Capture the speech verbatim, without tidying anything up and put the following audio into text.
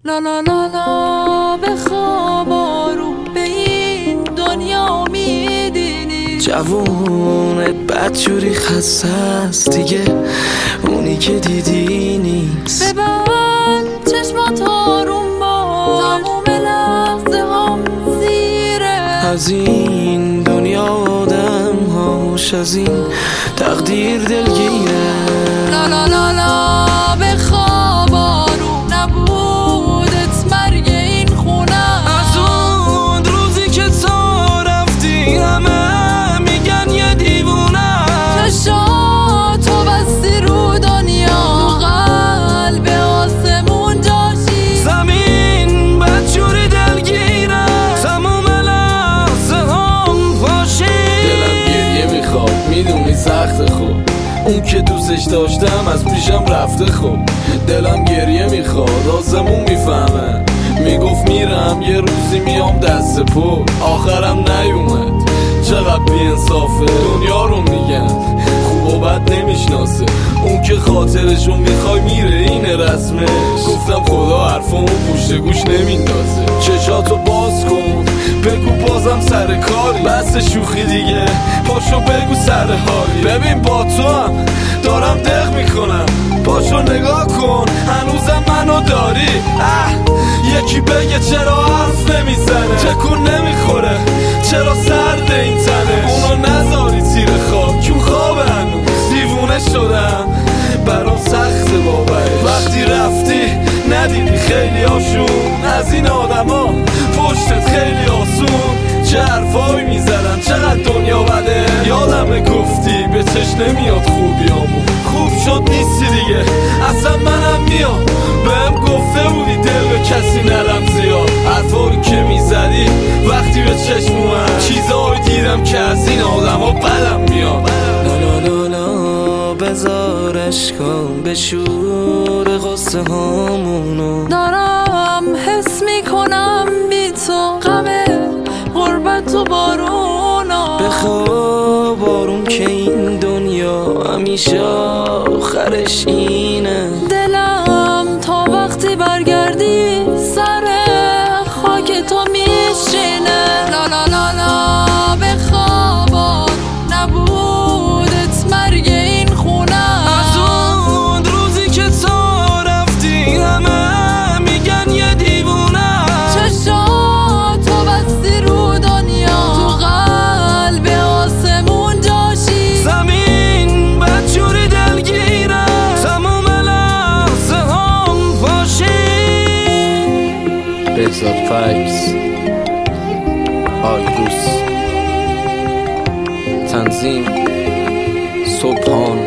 لا لا لا لا بخواب آروم به این دنیا میدینی جوونت بدجوری خسته است دیگه، اونی که دیدی نیست. ببند چشمات آروم باش، تموم لحظه هم زیره. از این دنیا آدم هاش از این تقدیر دلگیره. لا لا لا لا بخواب آروم، نبودت مرگ این خونه. از اون روزی که تو رفتی همه میگن یه دیوونه. چشاتو بستی رو دنیا، تو قلب آسمون جاشی. زمین بدجوری دلگیره، تموم لحظه هم پاشی. دلم گریه میخواد میدونی سخت خوب، اون که دوستش داشتم از پیشم رفته. خوب دلم گریه میخواد آسمون میفهمه، میگفت میرم یه روزی میام دست پر، آخرم نیومد. چقدر بی انصافه، دنیا رو میگن خوب و بد نمیشناسه. اون که خاطرشو میخوای میره اینه رسمش. گفتم خدا حرفمو پشت گوش نمیندازه. چشاتو باز کن بگو بازم سر کاری، بس شوخی دیگه پاشو بگو سر حالی. ببین با تو هم دارم دق میکنم، پاشو نگاه کن هنوزم منو داری. اه یکی بگه چرا حرف نمیزنه، تکون نمیخوره چرا سرد این تنه. اونو نذاری زیر خاک کون خواب هنوز، دیوونه شدم برام سخت باوره. وقتی رفتی ندیدی خیلی هاشون از این آدم ها پشتت خیلی آسون. چه حرفایی میزدن چقدر دنیا بده، یادمه گفتی به چش نمیاد خوبیامون. خوب شد نیستی دیگه اصلا منم میام، بهم گفته بودی دل به کسی نرم زیاد. حرفایی که میزدی وقتی به چشم اومد، چیزایی دیدم که از این آدم ها بدم میاد. لا لا لا لا بذار اشکام به شور غصه هامونو. دارم حس میکنم بی تو غم غربت و بارونا. بخواب آروم که این دنیا همیشه آخرش اینه. دلم تا وقتی برگردی سر خاک تو میشینه. لا لا لا لا بخواب آروم، نبودت مرگ این خونه. از اون روزی که تو رفتی همه میگن یه دیوونه. چشاتو بستی رو دنیا، تو قلب آسمون جاشی. زمین بدجوری دلگیره، تموم لحظه هم پاشی. بهزاد فکس آیدوس، تنظیم صبحان